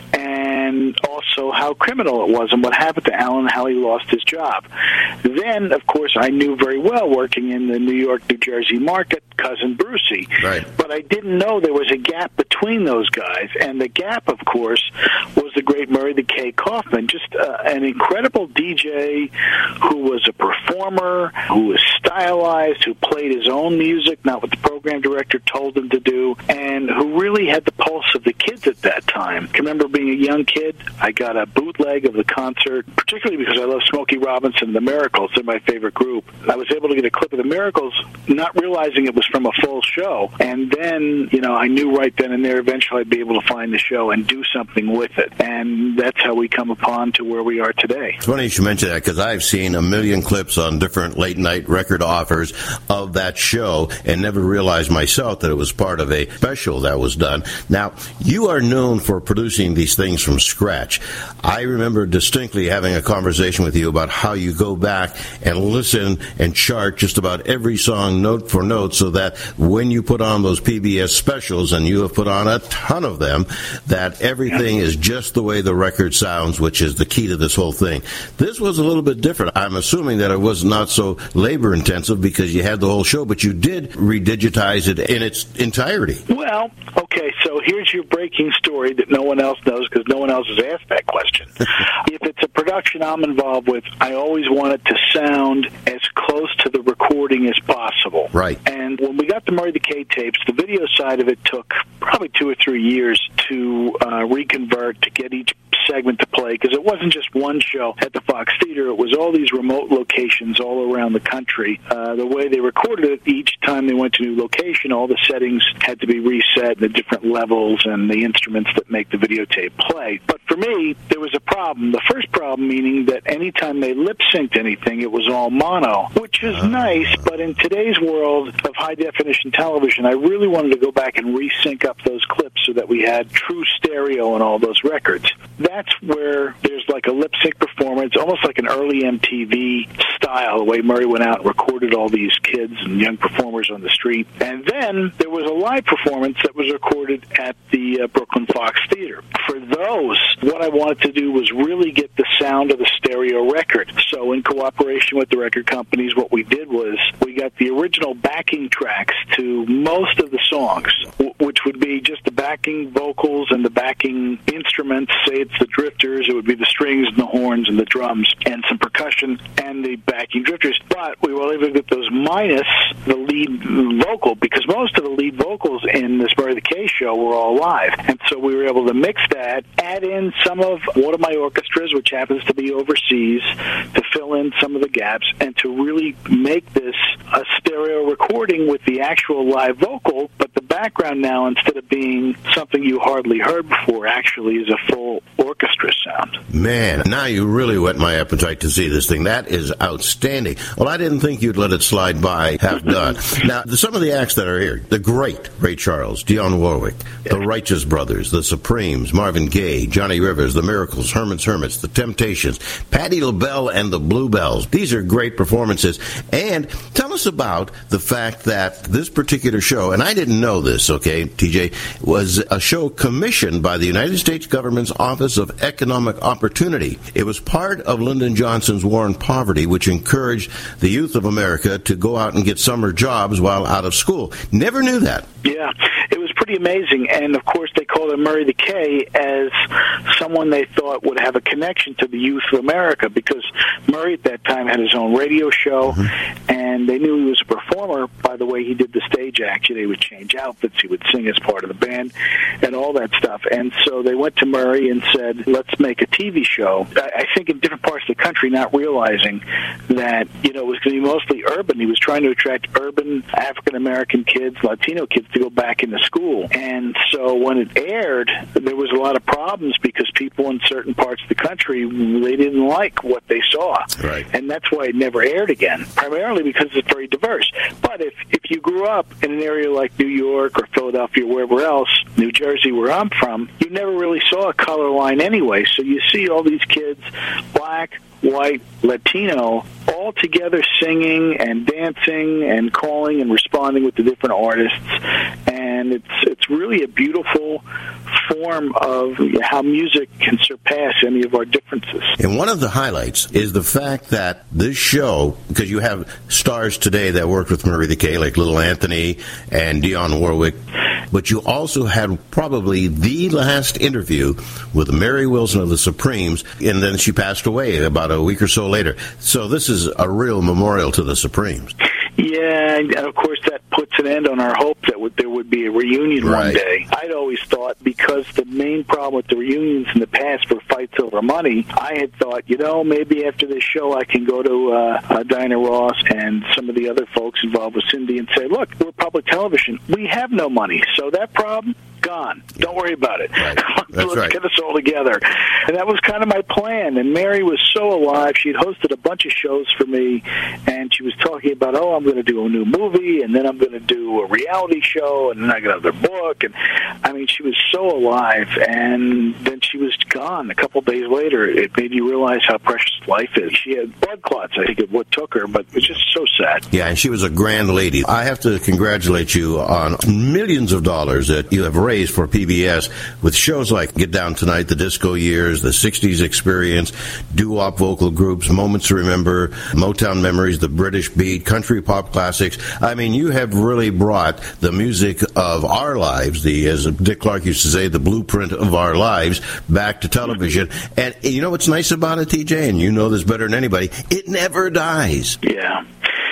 And also how criminal it was and what happened to Alan, how he lost his job. Then, of course, I knew very well, working in the New York, New Jersey market, Cousin Brucey. Right. But I didn't know there was a gap between those guys. And the gap, of course, was the great Murray the K. Kaufman, just an incredible DJ who was a performer, who was stylized, who played his own music, not what the program director told him to do, and who really had the pulse of the kids at that time. I remember being a young kid, I got a bootleg of the concert, particularly because I love Smokey Robinson and the Miracles. They're my favorite group. I was able to get a clip of the Miracles, not realizing it was from a full show. And then, you know, I knew right then and there eventually I'd be able to find the show and do something with it. And that's how we come upon to where we are today. It's funny you should mention that, because I've seen a million clips on different late-night record offers of that show and never realized myself that it was part of a special that was done. Now, you are known for producing these things from scratch. I remember distinctly having a conversation with you about how you go back and listen and chart just about every song note for note, so that when you put on those PBS specials, and you have put on a ton of them, that everything is just the way the record sounds, which is the key to this whole thing. This was a little bit different. I'm assuming that it was not so labor-intensive because you had the whole show, but you did redigitize it in its entirety. Well, okay, so here's your breaking story that no one else knows because no one else has asked that question. If it's a production I'm involved with, I always want it to sound as close to the recording as possible. Right. And when we got the Murray the K tapes, the video side of it took probably 2 or 3 years to reconvert, to get each segment to play, because it wasn't just one show at the Fox Theater. It was all these remote locations all around the country. The way they recorded it, each time they went to a new location, all the settings had to be reset, the different levels and the instruments that make the videotape play. But for me, there was a problem. The first problem meaning that anytime they lip-synced anything, it was all mono, which is nice, but in today's world of high-definition television, I really wanted to go back and resync up those clips so that we had true stereo on all those records. That's where there's like a lip-sync performance, almost like an early MTV style, the way Murray went out and recorded all these kids and young performers on the street. And then there was a live performance that was recorded at the Brooklyn Fox Theater. For those, what I wanted to do was really get the sound of the stereo record. So in cooperation with the record companies, what we did was we got the original backing tracks to most of the songs, which would be just the backing vocals and the backing instruments. Say it's the Drifters, it would be the strings and the horns and the drums and some percussion and the backing Drifters. But we were able to get those minus the lead vocal, because most of the lead vocals in this Murray the K show were all live. And so we were able to mix that, add in some of one of my orchestras, which happens to be overseas, to fill in some of the gaps and to really make this a stereo recording with the actual live vocal, but the background now, instead of being something you hardly heard before, actually is a full orchestra sound. Man, now you really whet my appetite to see this thing. That is outstanding. Well, I didn't think you'd let it slide by half done. Now, some of the acts that are here, the great Ray Charles, Dionne Warwick, the Righteous Brothers, the Supremes, Marvin Gaye, Johnny Rivers, the Miracles, Herman's Hermits, the Temptations, Patti LaBelle, and the Bluebells. These are great performances. And tell us about the fact fact that this particular show, and I didn't know this, okay, TJ, was a show commissioned by the United States government's Office of Economic Opportunity. It was part of Lyndon Johnson's War on Poverty, which encouraged the youth of America to go out and get summer jobs while out of school. Never knew that. Yeah, it was pretty amazing. And, of course, they called him Murray the K as someone they thought would have a connection to the youth of America, because Murray at that time had his own radio show, and they knew he was a performer by the way he did the stage act. He would change outfits, he would sing as part of the band, and all that stuff. And so they went to Murray and said, let's make a TV show. I think in different parts of the country, not realizing that, it was going to be mostly urban. He was trying to attract urban African-American kids, Latino kids, to go back into school. And so when it aired, there was a lot of problems because people in certain parts of the country, they didn't like what they saw. Right. And that's why it never aired again, primarily because it's very diverse. But if you grew up in an area like New York or Philadelphia or wherever else, New Jersey where I'm from, you never really saw a color line anyway. So you see all these kids, black, white, Latino, all together singing and dancing and calling and responding with the different artists. And it's really a beautiful form of how music can surpass any of our differences. And one of the highlights is the fact that this show, because you have stars today that worked with Murray the K, like Little Anthony and Dionne Warwick, but you also had probably the last interview with Mary Wilson of the Supremes, and then she passed away about a week or so later. So this is a real memorial to the Supremes. Yeah, and of course that puts an end on our hope that there would be a reunion one day. I'd always thought, because the main problem with the reunions in the past were fights over money, I had thought, maybe after this show I can go to Diana Ross and some of the other folks involved with Cindy and say, look, we're public television. We have no money, so that problem, gone. Don't worry about it. Right. Let's get us all together. And that was kind of my plan. And Mary was so alive. She had hosted a bunch of shows for me, and she was talking about, I'm going to do a new movie, and then I'm going to do a reality show, and then I got another book. And I mean, she was so alive. And then she was gone a couple days later. It made you realize how precious life is. She had blood clots, I think, is what took her, but it was just so sad. Yeah, and she was a grand lady. I have to congratulate you on millions of dollars that you have raised for PBS with shows like Get Down Tonight, The Disco Years, The 60s Experience, doo-wop vocal groups, Moments to Remember, Motown Memories, The British Beat, Country Pop Classics. I mean, you have really brought the music of our lives, as Dick Clark used to say, the blueprint of our lives, back to television. And you know what's nice about it, TJ, and you know this better than anybody, it never dies. Yeah.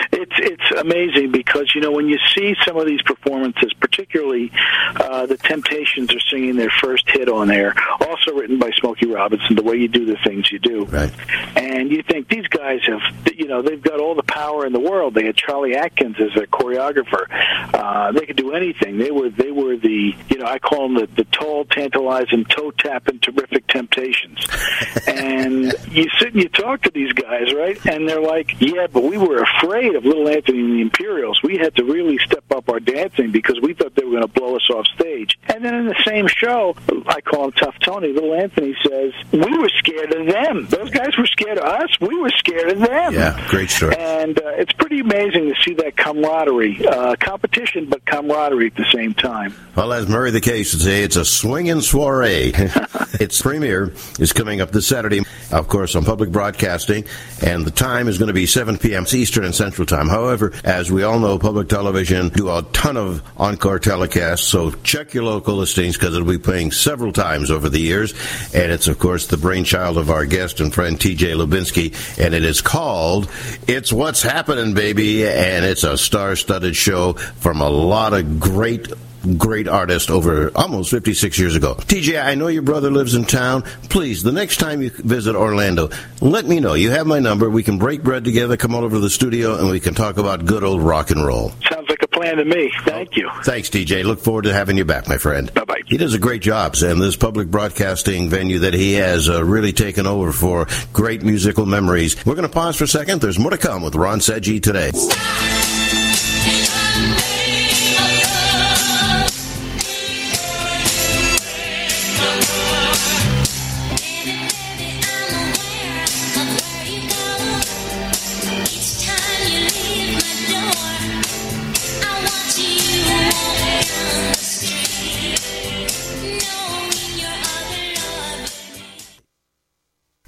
It's amazing because, when you see some of these performances, particularly the Temptations are singing their first hit on air, also written by Smokey Robinson, The Way You Do the Things You Do. Right. And you think these guys have, they've got all the power in the world. They had Charlie Atkins as their choreographer. They could do anything. They were the, I call them the tall, tantalizing, toe-tapping, terrific Temptations. And you sit and you talk to these guys, right? And they're like, yeah, but we were afraid of Little Anthony and the Imperials. We had to really step up our dancing because we thought they were going to blow us off stage. And then in the same show, I call him Tough Tony, Little Anthony says, we were scared of them. Those guys were scared of us. We were scared of them. Yeah, great story. And it's pretty amazing to see that camaraderie. Competition, but camaraderie at the same time. Well, as Murray the K should say, it's a swinging soiree. Its premiere is coming up this Saturday, of course, on public broadcasting, and the time is going to be 7 p.m. Eastern and Central Time. However, as we all know, public television do a ton of encore telecasts, so check your local listings because it'll be playing several times over the years. And it's, of course, the brainchild of our guest and friend T.J. Lubinsky, and it is called It's What's Happening, Baby, and it's a star-studded show from a lot of great artist over almost 56 years ago. TJ, I know your brother lives in town. Please, the next time you visit Orlando, let me know. You have my number. We can break bread together, come all over to the studio, and we can talk about good old rock and roll. Sounds like a plan to me. Thank you. Thanks, TJ. Look forward to having you back, my friend. Bye-bye. He does a great job, and this public broadcasting venue that he has really taken over for great musical memories. We're going to pause for a second. There's more to come with Ron Sedgwick today.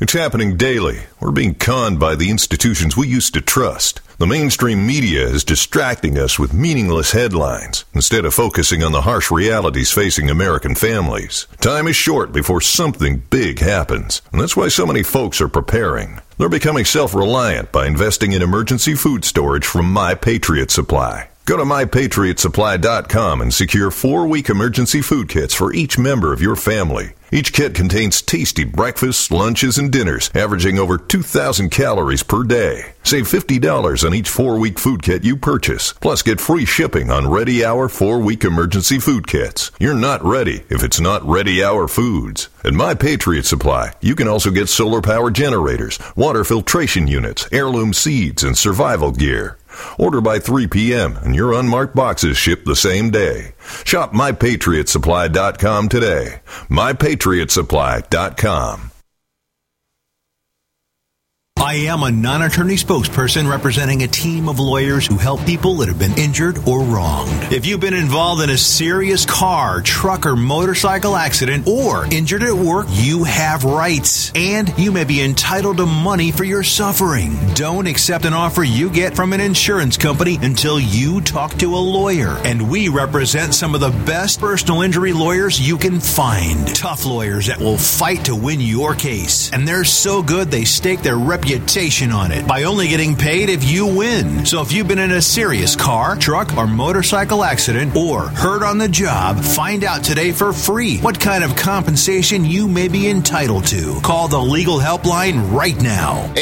It's happening daily. We're being conned by the institutions we used to trust. The mainstream media is distracting us with meaningless headlines instead of focusing on the harsh realities facing American families. Time is short before something big happens, and that's why so many folks are preparing. They're becoming self-reliant by investing in emergency food storage from My Patriot Supply. Go to MyPatriotSupply.com and secure 4-week emergency food kits for each member of your family. Each kit contains tasty breakfasts, lunches, and dinners, averaging over 2,000 calories per day. Save $50 on each 4-week food kit you purchase. Plus, get free shipping on Ready Hour 4-week emergency food kits. You're not ready if it's not Ready Hour Foods. At My Patriot Supply, you can also get solar power generators, water filtration units, heirloom seeds, and survival gear. Order by 3 p.m. and your unmarked boxes ship the same day. Shop MyPatriotSupply.com today. MyPatriotSupply.com. I am a non-attorney spokesperson representing a team of lawyers who help people that have been injured or wronged. If you've been involved in a serious car, truck, or motorcycle accident or injured at work, you have rights, and you may be entitled to money for your suffering. Don't accept an offer you get from an insurance company until you talk to a lawyer. And we represent some of the best personal injury lawyers you can find. Tough lawyers that will fight to win your case. And they're so good they stake their reputation on it by only getting paid if you win. So if you've been in a serious car, truck, or motorcycle accident or hurt on the job, find out today for free what kind of compensation you may be entitled to. Call the legal helpline right now.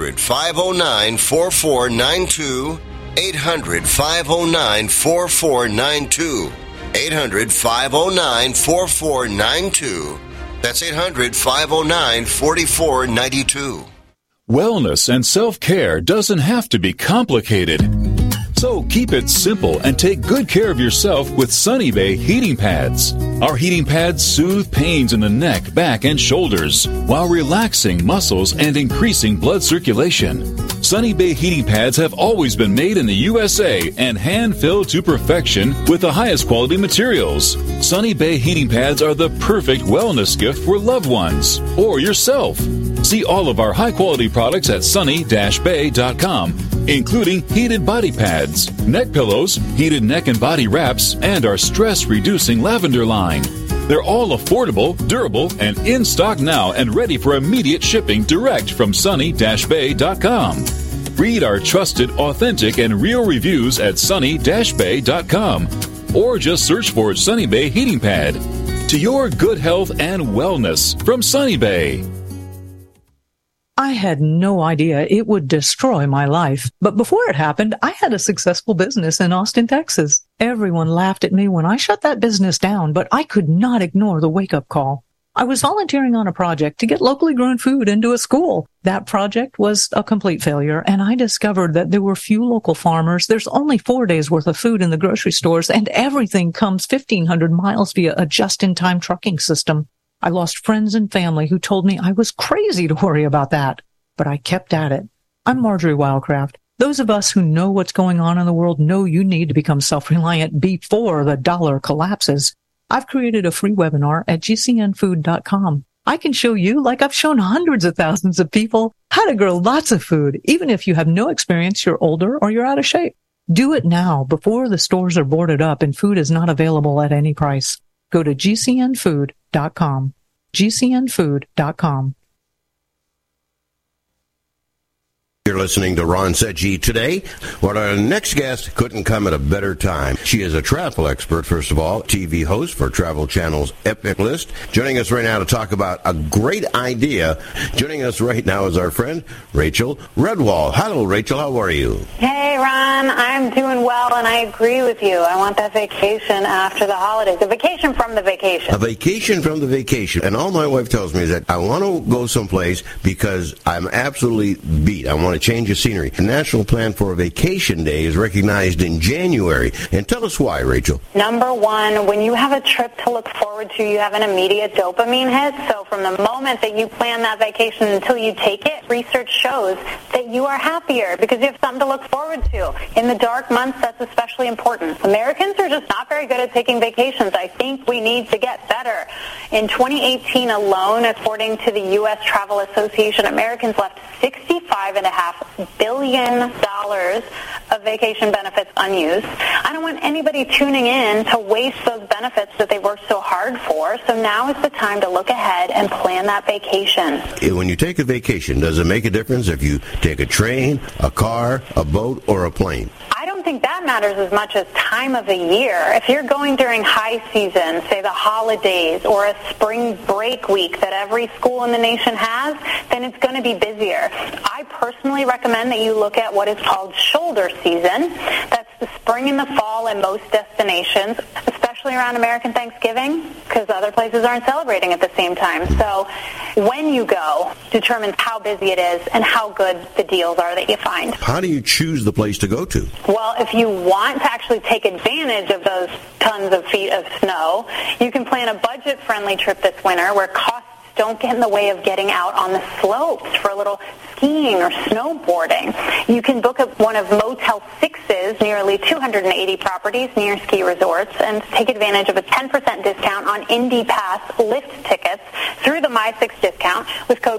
800-509-4492. 800-509-4492. 800-509-4492. That's 800-509-4492. Wellness and self-care doesn't have to be complicated. So keep it simple and take good care of yourself with Sunny Bay heating pads. Our heating pads soothe pains in the neck, back, and shoulders while relaxing muscles and increasing blood circulation. Sunny Bay heating pads have always been made in the USA and hand-filled to perfection with the highest quality materials. Sunny Bay heating pads are the perfect wellness gift for loved ones or yourself. See all of our high-quality products at sunny-bay.com, including heated body pads, neck pillows, heated neck and body wraps, and our stress-reducing lavender line. They're all affordable, durable, and in stock now and ready for immediate shipping direct from sunny-bay.com. Read our trusted, authentic, and real reviews at sunny-bay.com or just search for Sunny Bay Heating Pad. To your good health and wellness from Sunny Bay. I had no idea it would destroy my life. But before it happened, I had a successful business in Austin, Texas. Everyone laughed at me when I shut that business down, but I could not ignore the wake-up call. I was volunteering on a project to get locally grown food into a school. That project was a complete failure, and I discovered that there were few local farmers. There's only 4 days worth of food in the grocery stores, and everything comes 1,500 miles via a just-in-time trucking system. I lost friends and family who told me I was crazy to worry about that, but I kept at it. I'm Marjorie Wildcraft. Those of us who know what's going on in the world know you need to become self-reliant before the dollar collapses. I've created a free webinar at gcnfood.com. I can show you, like I've shown hundreds of thousands of people, how to grow lots of food, even if you have no experience, you're older, or you're out of shape. Do it now before the stores are boarded up and food is not available at any price. Go to gcnfood.com. gcnfood.com. You're listening to Ron Sedgwick today. Well, our next guest couldn't come at a better time. She is a travel expert, first of all, TV host for Travel Channel's Epic List. Joining us right now to talk about a great idea. Joining us right now is our friend, Rachel Redwall. Hello, Rachel. How are you? Hey, Ron. I'm doing well, and I agree with you. I want that vacation after the holidays. A vacation from the vacation. A vacation from the vacation. And all my wife tells me is that I want to go someplace because I'm absolutely beat. I want to change of scenery. The National Plan for a Vacation Day is recognized in January. And tell us why, Rachel. Number one, when you have a trip to look forward to, you have an immediate dopamine hit. So from the moment that you plan that vacation until you take it, research shows that you are happier because you have something to look forward to. In the dark months, that's especially important. Americans are just not very good at taking vacations. I think we need to get better. In 2018 alone, according to the U.S. Travel Association, Americans left $65.5 billion of vacation benefits unused. I don't want anybody tuning in to waste those benefits that they worked so hard for, so now is the time to look ahead and plan that vacation. When you take a vacation, does it make a difference if you take a train, a car, a boat, or a plane? I don't think that matters as much as time of the year. If you're going during high season, say the holidays or a spring break week that every school in the nation has, then it's going to be busier. I personally recommend that you look at what is called shoulder season. That's the spring and the fall in most destinations, especially around American Thanksgiving, because other places aren't celebrating at the same time. So when you go determines how busy it is and how good the deals are that you find. How do you choose the place to go to? Well, if you want to actually take advantage of those tons of feet of snow, you can plan a budget-friendly trip this winter where costs don't get in the way of getting out on the slopes for a little skiing or snowboarding. You can book one of Motel 6's nearly 280 properties near ski resorts and take advantage of a 10% discount on Indy Pass lift tickets through the My6 discount with code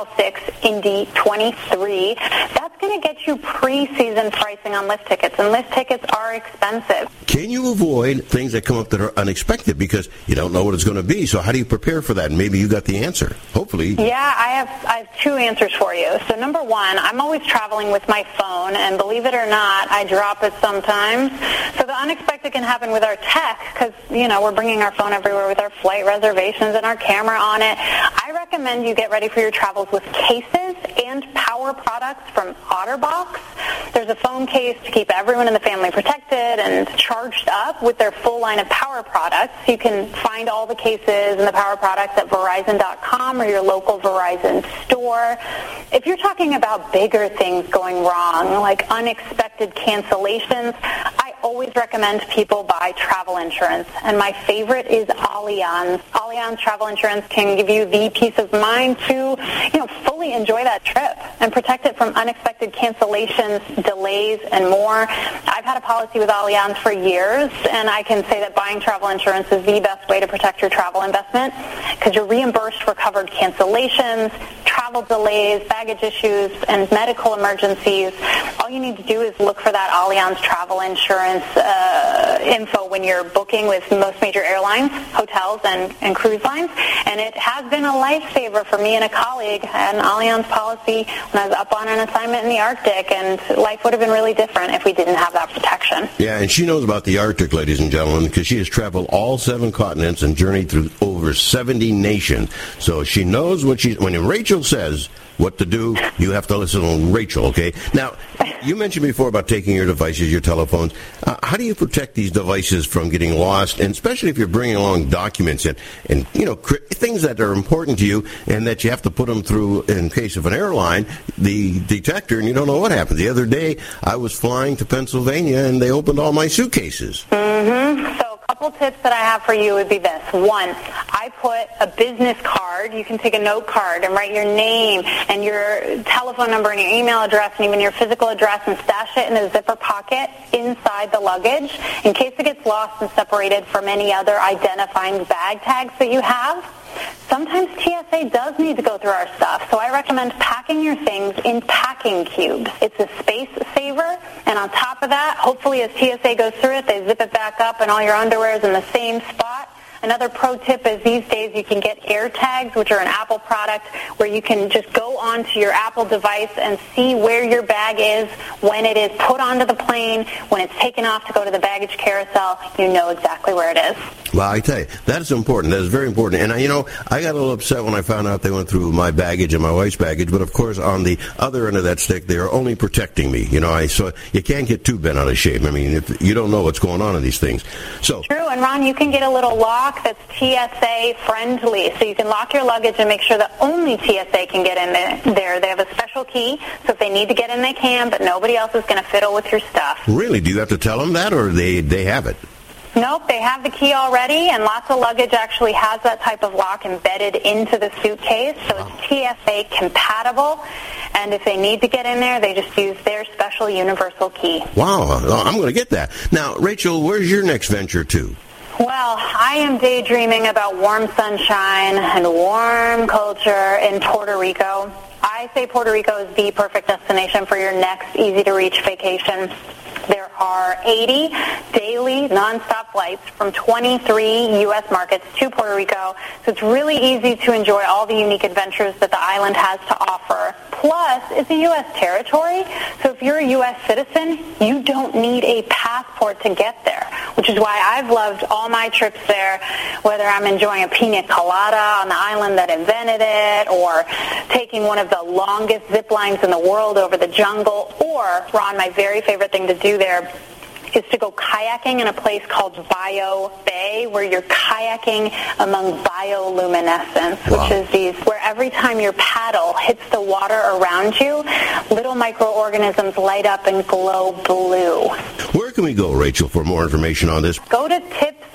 Motel6Indy23. That's going to get you pre-season pricing on lift tickets, and lift tickets are expensive. Can you avoid things that come up that are unexpected because you don't know what it's going to be? So how do you prepare for that? And maybe you got the answer, hopefully. Yeah, I have two answers for you. So number one, I'm always traveling with my phone, and believe it or not, I drop it sometimes. So the unexpected can happen with our tech because, we're bringing our phone everywhere with our flight reservations and our camera on it. I recommend you get ready for your travels with cases and power products from OtterBox. There's a phone case to keep everyone in the family protected and charged up with their full line of power products. You can find all the cases and the power products at Verizon.com or your local Verizon store. If you're talking about bigger things going wrong, like unexpected cancellations, I always recommend people buy travel insurance, and my favorite is Allianz. Allianz travel insurance can give you the peace of mind to, fully enjoy that trip and protect it from unexpected cancellations, delays, and more. I've had a policy with Allianz for years, and I can say that buying travel insurance is the best way to protect your travel investment because you're reimbursed for covered cancellations, travel delays, baggage issues, and medical emergencies. All you need to do is look for that Allianz travel insurance info when you're booking with most major airlines, hotels, and cruise lines. And it has been a lifesaver for me and a colleague. I had an Allianz policy when I was up on an assignment in the Arctic, and life would have been really different if we didn't have that protection. Yeah, and she knows about the Arctic, ladies and gentlemen, because she has traveled all 7 continents and journeyed through over 70 nations. So she knows when Rachel says what to do, you have to listen to Rachel, okay? Now, you mentioned before about taking your devices, your telephones. How do you protect these devices from getting lost, and especially if you're bringing along documents and things that are important to you and that you have to put them through, in case of an airline, the detector, and you don't know what happened. The other day, I was flying to Pennsylvania, and they opened all my suitcases. Mm-hmm. So a couple tips that I have for you would be this. One, I put a business card. You can take a note card and write your name and your telephone number and your email address and even your physical address and stash it in a zipper pocket inside the luggage in case it gets lost and separated from any other identifying bag tags that you have. Sometimes TSA does need to go through our stuff, so I recommend packing your things in packing cubes. It's a space saver, and on top of that, hopefully as TSA goes through it, they zip it back up and all your underwear is in the same spot. Another pro tip is these days you can get AirTags, which are an Apple product, where you can just go onto your Apple device and see where your bag is when it is put onto the plane, when it's taken off to go to the baggage carousel. You know exactly where it is. Well, I tell you, that is important. That is very important. And, I got a little upset when I found out they went through my baggage and my wife's baggage. But, of course, on the other end of that stick, they are only protecting me. So you can't get too bent out of shape. I mean, if you don't know what's going on in these things. So True. And, Ron, you can get a little lock that's TSA-friendly. So you can lock your luggage and make sure that only TSA can get in there. They have a special key, so if they need to get in, they can, but nobody else is going to fiddle with your stuff. Really? Do you have to tell them that, or they have it? Nope, they have the key already, and lots of luggage actually has that type of lock embedded into the suitcase, so it's TSA compatible, and if they need to get in there, they just use their special universal key. Wow, I'm going to get that. Now, Rachel, where's your next venture to? Well, I am daydreaming about warm sunshine and warm culture in Puerto Rico. I say Puerto Rico is the perfect destination for your next easy-to-reach vacation. There are 80 daily nonstop flights from 23 U.S. markets to Puerto Rico, so it's really easy to enjoy all the unique adventures that the island has to offer. Plus, it's a U.S. territory, so if you're a U.S. citizen, you don't need a passport to get there, which is why I've loved all my trips there, whether I'm enjoying a pina colada on the island that invented it, or taking one of the longest zip lines in the world over the jungle, or, Ron, my very favorite thing to do there is to go kayaking in a place called Bio Bay, where you're kayaking among bioluminescence, which is where every time your paddle hits the water around you, little microorganisms light up and glow blue. Where can we go, Rachel, for more information on this? Go to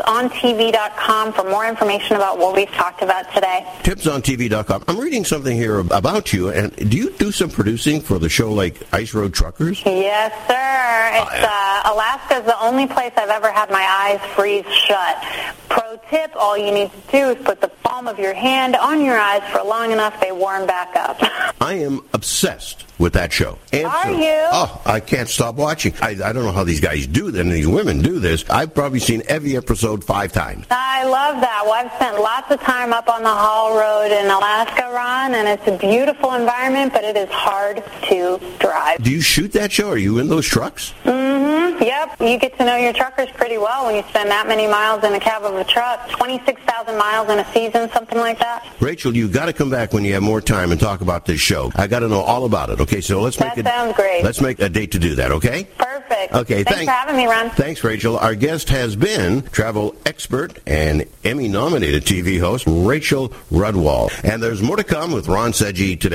tipsontv.com for more information about what we've talked about today. Tipsontv.com. I'm reading something here about you, and do you do some producing for the show like Ice Road Truckers? Yes, sir. Alaska's the only place I've ever had my eyes freeze shut. Pro tip, all you need to do is put the palm of your hand on your eyes for long enough, they warm back up. I am obsessed with that show. Are you? Oh, I can't stop watching. I don't know how these guys do this and these women do this. I've probably seen every episode 5 times. I love that. Well, I've spent lots of time up on the Haul Road in Alaska, Ron, and it's a beautiful environment, but it is hard to drive. Do you shoot that show? Are you in those trucks? Mm-hmm. Yep. You get to know your truckers pretty well when you spend that many miles in the cab of a truck. 26,000 miles in a season, something like that. Rachel, you got to come back when you have more time and talk about this show. I got to know all about it. Okay, so sounds great. Let's make a date to do that, okay? Perfect. Okay, thanks for having me, Ron. Thanks, Rachel. Our guest has been travel expert and Emmy-nominated TV host Rachel Rudwall. And there's more to come with Ron Sedgy today.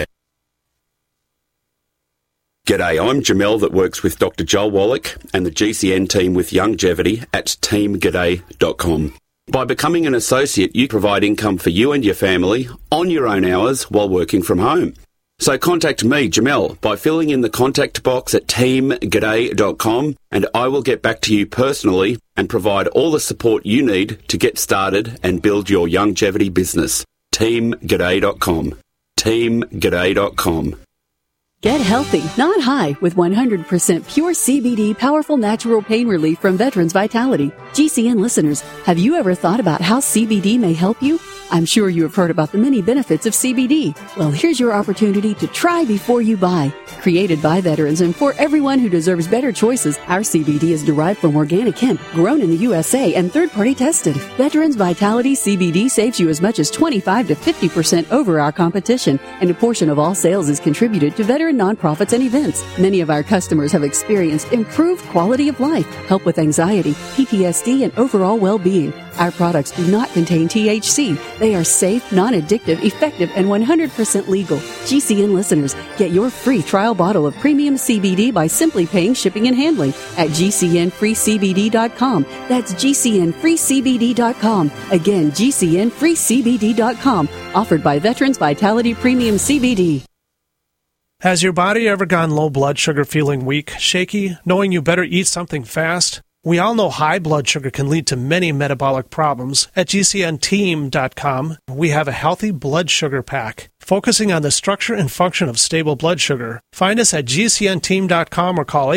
G'day, I'm Jamel that works with Dr. Joel Wallach and the GCN team with Longevity at teamg'day.com. By becoming an associate, you provide income for you and your family on your own hours while working from home. So contact me, Jamel, by filling in the contact box at teamg'day.com, and I will get back to you personally and provide all the support you need to get started and build your longevity business. teamg'day.com. teamg'day.com. Get healthy, not high, with 100% pure CBD powerful natural pain relief from Veterans Vitality. GCN listeners, have you ever thought about how CBD may help you? I'm sure you have heard about the many benefits of CBD. Well, here's your opportunity to try before you buy. Created by veterans and for everyone who deserves better choices, our CBD is derived from organic hemp, grown in the USA and third-party tested. Veterans Vitality CBD saves you as much as 25 to 50% over our competition, and a portion of all sales is contributed to veteran nonprofits and events. Many of our customers have experienced improved quality of life, help with anxiety, PTSD, and overall well-being. Our products do not contain THC. They are safe, non-addictive, effective, and 100% legal. GCN listeners, get your free trial bottle of premium CBD by simply paying shipping and handling at GCNFreeCBD.com. That's GCNFreeCBD.com. Again, GCNFreeCBD.com. Offered by Veterans Vitality Premium CBD. Has your body ever gone low blood sugar, feeling weak, shaky, knowing you better eat something fast? We all know high blood sugar can lead to many metabolic problems. At GCNteam.com, we have a healthy blood sugar pack, focusing on the structure and function of stable blood sugar. Find us at GCNteam.com or call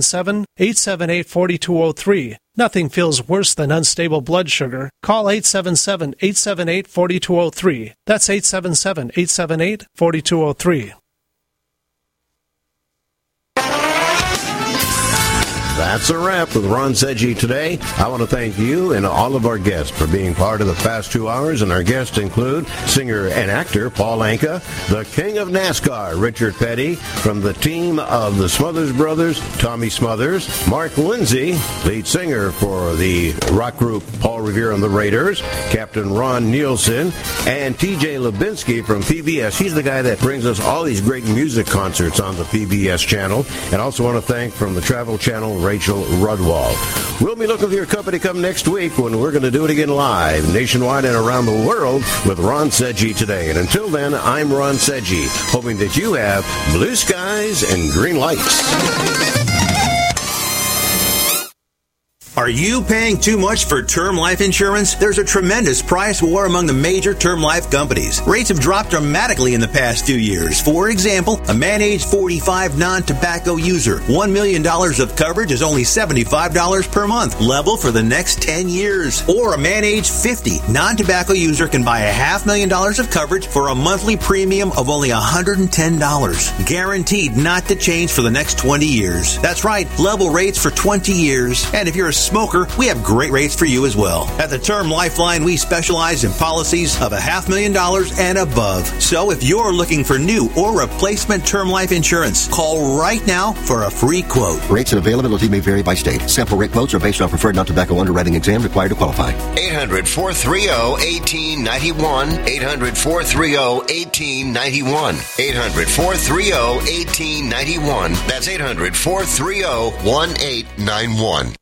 877-878-4203. Nothing feels worse than unstable blood sugar. Call 877-878-4203. That's 877-878-4203. That's a wrap with Ron Sedgy today. I want to thank you and all of our guests for being part of the past 2 hours, and our guests include singer and actor Paul Anka, the king of NASCAR, Richard Petty, from the team of the Smothers Brothers, Tommy Smothers, Mark Lindsay, lead singer for the rock group Paul Revere and the Raiders, Captain Ron Nielsen, and TJ Lubinsky from PBS. He's the guy that brings us all these great music concerts on the PBS channel. And also want to thank from the Travel Channel, Rachel Rudwall. We'll be looking for your company come next week when we're going to do it again live, nationwide and around the world with Ron Sedgy today. And until then, I'm Ron Sedgy, hoping that you have blue skies and green lights. Are you paying too much for term life insurance? There's a tremendous price war among the major term life companies. Rates have dropped dramatically in the past few years. For example, a man age 45 non-tobacco user, $1 million of coverage is only $75 per month, level for the next 10 years. Or a man age 50 non-tobacco user can buy $500,000 of coverage for a monthly premium of only $110, guaranteed not to change for the next 20 years. That's right, level rates for 20 years. And if you're a smoker, we have great rates for you as well. At the Term Lifeline, we specialize in policies of $500,000 and above. So if you're looking for new or replacement term life insurance, call right now for a free quote. Rates and availability may vary by state. Sample rate quotes are based on preferred non-tobacco underwriting exam required to qualify. 800-430-1891. 800-430-1891. 800-430-1891. That's 800-430-1891.